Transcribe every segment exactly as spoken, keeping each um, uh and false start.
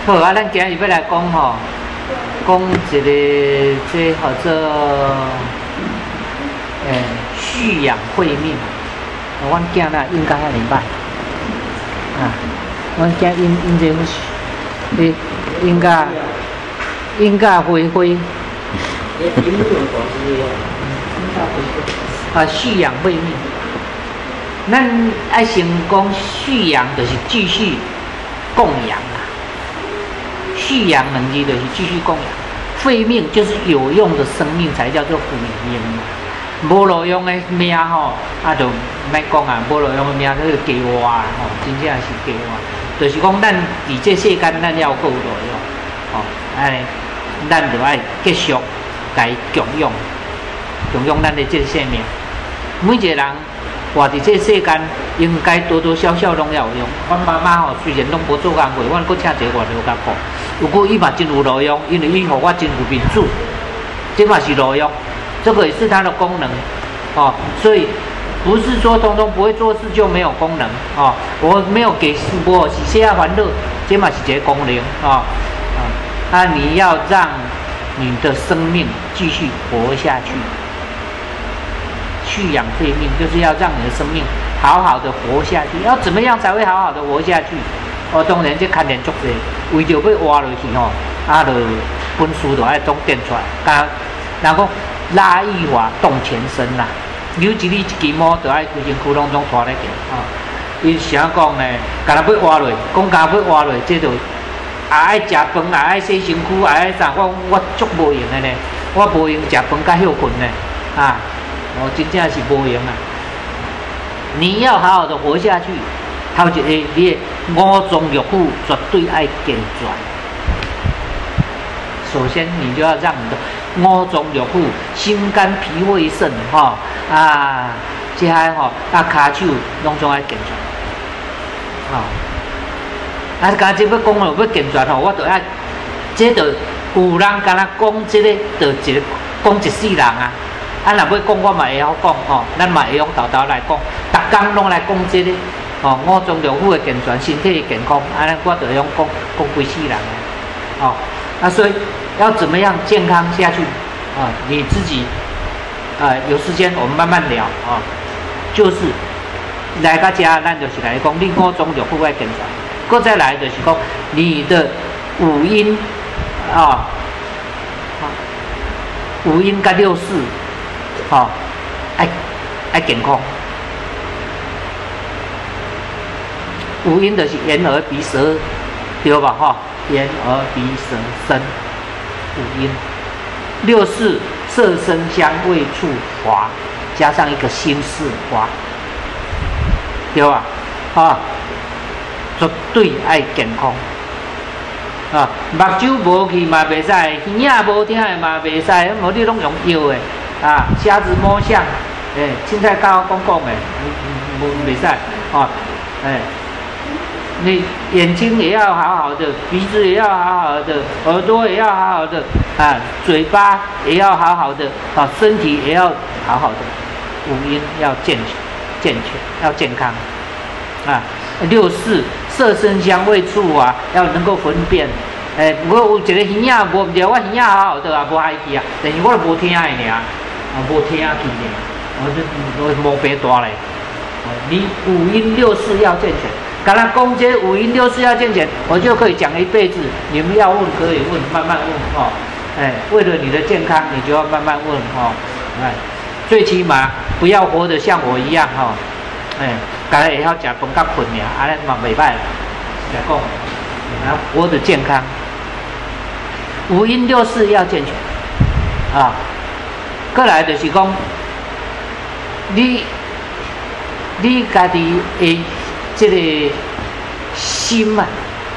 好啊，咱今日要来讲吼，讲一个这叫做诶蓄养慧命。阮囝呐应该遐尼歹啊，阮囝因因这诶应该应该灰灰。啊，蓄养慧命。咱爱先讲蓄养，就是继续供养啦。蓄养两字就是继续供养，慧命就是有用的生命才叫做慧命嘛。无路用的命吼，啊就莫讲啊，无路用的命就是鸡活啊，吼，真正是鸡活。就是讲咱伫这世间，咱要够路用，吼，哎，咱就爱继续来供养，供养咱的这个生命。每一个人活伫这世间，应该多多少少拢要有用。阮妈妈吼，虽然拢无做工课，阮搁请一个外劳甲顾。不过伊嘛真有路用，因为伊互我真有面子，这嘛是路用，这个也是它的功能，哦，所以不是说通通不会做事就没有功能，哦，我没有给我是些欢乐，这嘛是一个功能，哦，啊，啊，你要让你的生命继续活下去，蓄养慧命，就是要让你的生命好好的活下去，要怎么样才会好好的活下去？哦，当然这牵连足济，为着要活落去吼，啊，就本书就爱总点出来，甲人讲拉一滑动全身啦，尤其你一支毛就爱规身躯拢总拖咧行啊。伊啥讲呢？甲咱要活落，讲甲要活落，这就也爱食饭，也爱洗身躯，也爱啥？我我足无用的呢，我无用食饭甲休困呢，啊，我真正是无用啊。你要好好的活下去。头一个，你的五脏六腑绝对爱健全。首先，你就要让你的五脏六腑、心肝脾胃肾，哈、哦、啊，这些哈啊骹手拢总爱健全。啊、哦，啊，刚才要讲了要健全吼，我就爱，这就有人敢若讲这个，就一个讲一世人啊。啊，若要讲我嘛会晓讲吼，咱嘛会用豆豆来讲，逐工拢来讲这个。哦，五脏六腑的健全，身体的健康，啊，我就用讲讲规世人的，哦，啊，所以要怎么样健康下去啊？你自己啊，有时间我们慢慢聊啊。就是来到家，咱就是来讲，你五脏六腑要健全，搁再来就是讲你的五阴啊，五阴甲六识，哦，爱爱健康。五阴就是眼耳鼻舌，对吧？哈，眼耳鼻舌身，五阴。六识色声香味触法，加上一个心识法，对吧？啊，绝对爱健康。啊，目睭无去嘛袂使，耳仔无听的嘛袂使，无你拢用药的。啊，瞎子摸象，诶、欸，凊彩教我讲讲的，无袂使，哦，诶、欸。你眼睛也要好好的，鼻子也要好好的，耳朵也要好好的，啊，嘴巴也要好好的，啊，身体也要好好的，五阴要健健全，要健康，啊，六识色声香味触啊，要能够分辨。诶、欸，不过有一个耳仔无唔对，我耳仔好好的啊，无爱去啊，但是我都无听的尔，啊，无听去尔，我就我毛病大咧。你五阴六识要健全。刚才讲这五阴六识要健全，我就可以讲一辈子。你们要问可以问，慢慢问哦。哎，为了你的健康，你就要慢慢问哦。哎，最起码不要活得像我一样哈、哦。哎，刚才也要讲饭甲困呀，安尼嘛袂歹啦。来讲，要活得健康。五阴六识要健全啊。过来就是讲，你你家己诶。这个心啊，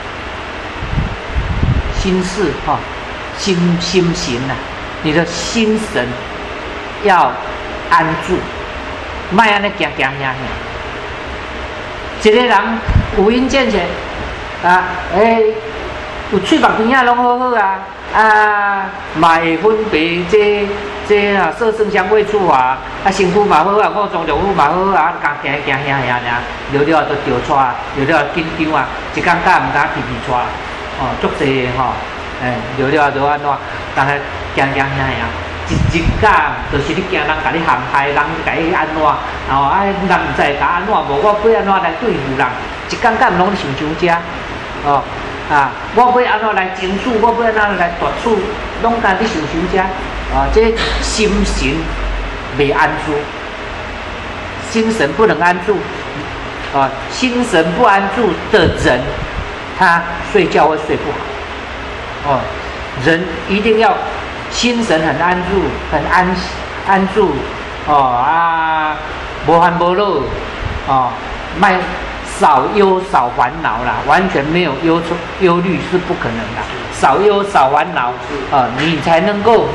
心事哈、哦，心心神呐、啊，你的心神要安住，莫安尼行行行行。一个人五阴健全啊，诶，有喙目鼻仔拢好好啊，啊，嘛会分别这。这啊，色声香味触法，啊，身躯嘛好啊，五脏六腑嘛好啊，刚行行行行行，了了都掉出啊，了了紧张啊，一工甲毋敢皮皮出， 哦，足济吼，哎，聊了就安怎，大家行行遐遐，一日讲就是你惊人甲你陷害，人甲你安怎，然后啊，人毋知甲安怎，无我要安怎来对付人，一天干拢想想遮，哦。啊！我要安怎来争取？我要安怎来夺取？拢家己想想遮。啊，这心神未安住，心神不能安住。啊，心神不安住的人，他睡觉会睡不好。哦，人一定要心神很安住，很安安住。哦啊，无烦无恼。哦，卖。少忧少烦恼啦，完全没有忧愁忧虑是不可能的。少忧少烦恼，呃，你才能够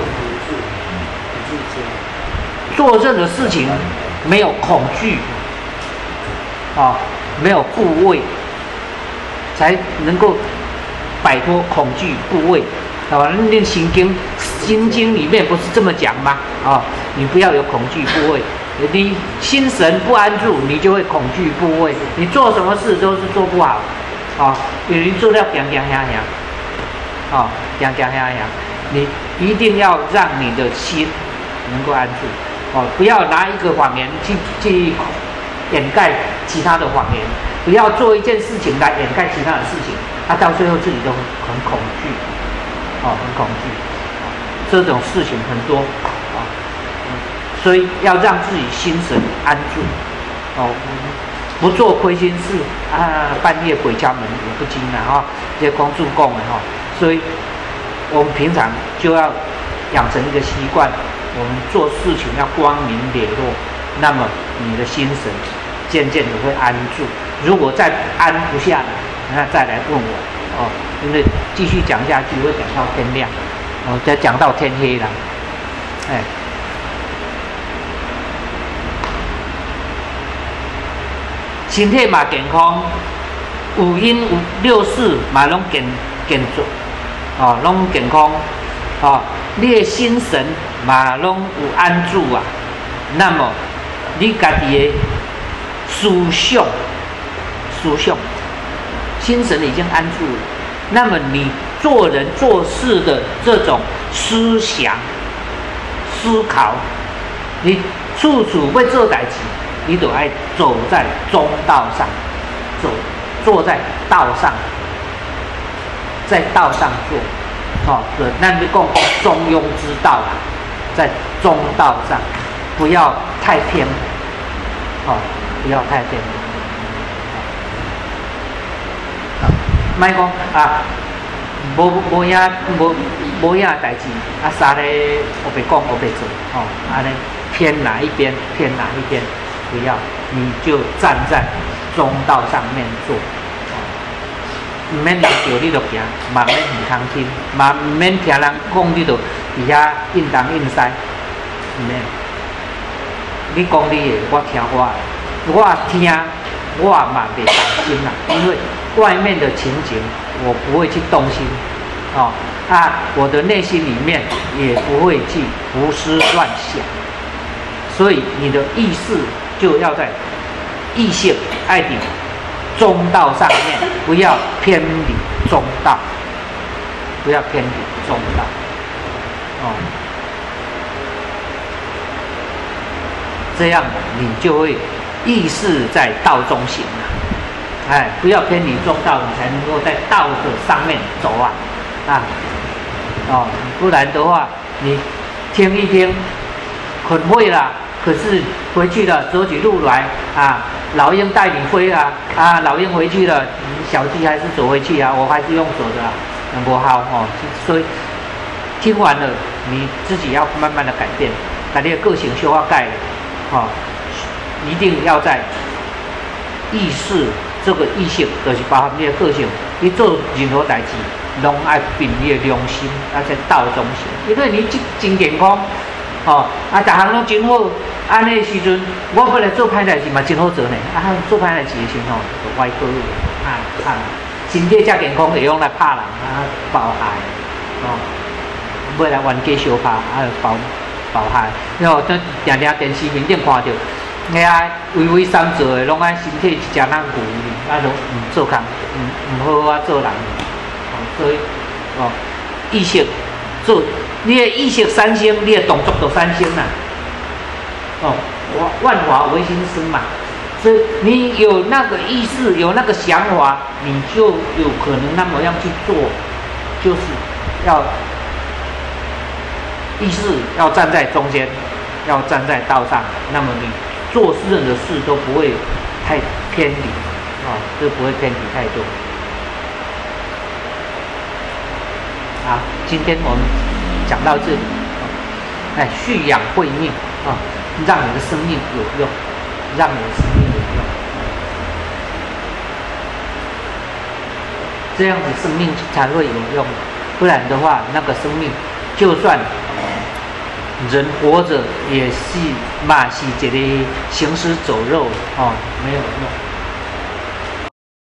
做任何事情没有恐惧，啊、哦，没有部位，才能够摆脱恐惧部位。好吧，念心经，心经里面不是这么讲吗？啊、哦，你不要有恐惧部位。你心神不安住，你就会恐惧部位。你做什么事都是做不好，哦，有人做到讲讲呀呀，哦，讲讲呀呀，你一定要让你的心能够安住，哦，不要拿一个谎言去去掩盖其他的谎言，不要做一件事情来掩盖其他的事情，啊，到最后自己都很很恐惧，哦，很恐惧，哦，这种事情很多。所以要让自己心神安住，哦，不做亏心事啊，半夜鬼敲门也不惊了哈，这些公主讲的哈。所以我们平常就要养成一个习惯，我们做事情要光明磊落，那么你的心神渐渐的会安住。如果再安不下来，那再来问我哦，因为继续讲下去会讲到天亮，哦，再讲到天黑了，哎。身体嘛健康，五阴有六事嘛拢健健足，哦，拢健康，哦，你的心神嘛拢有安住啊。那么你家己的思想，思想，心神已经安住了。那么你做人做事的这种思想、思考，你处处要做代志。你都爱走在中道上，走坐在道上，在道上做，哦，对，那你讲中庸之道啦，在中道上，不要太偏，哦，不要太偏，莫讲啊，无无影无无影代志，啊，啥咧我别讲我别做，哦，安尼偏哪一边偏哪一边。不要，你就站在中道上面做，唔免人叫你就行，嘛免唔通听，嘛唔免听人讲你就伫遐应东应西，唔免。你讲你的，我听我的，我听我嘛袂动心啦，因为外面的情景我不会去动心，哦啊，我的内心里面也不会去胡思乱想，所以你的意识。就要在异性爱的中道上面，不要偏离中道，不要偏离中道，哦，这样你就会意识在道中行了。哎，不要偏离中道，你才能够在道的上面走啊，啊，哦，不然的话，你听一听，很会啦。可是回去了，走起路来啊，老鹰带你飞啊，啊，老鹰回去了，小鸡还是走回去啊，我还是用走的啊，不好哦。所以听完了，你自己要慢慢的改变，把你的个性修化改了，哦，一定要在意识这个意识，就是包含你的个性，你做任何代志，拢爱凭你的良心，要在道中行，因为你真健康。哦，啊，逐项拢真好，安尼时阵，我本来做歹代志嘛真好做呢。啊，做歹代志的时候，就歪倒啊啊，身体遮健康会用来拍人啊，包害哦，要来冤家相拍啊，包包害。然后咱定定电视面顶看到，遐畏畏三做的，拢爱身体一只人牛，啊，都唔做工，唔唔好啊做人。哦， 所以哦，意识做你的意识三星，你的动作都三星啦。哦，万法唯心生嘛，所以你有那个意识，有那个想法，你就有可能那么样去做，就是要意识要站在中间，要站在道上，那么你做任何事都不会太偏离啊，都不会偏离太多。好，今天我们讲到这里，哎，蓄养慧命啊。让你的生命有用，让你的生命有用，这样子生命才会有用。不然的话，那个生命就算人活着，也是嘛是一个行尸走肉哦，没有用。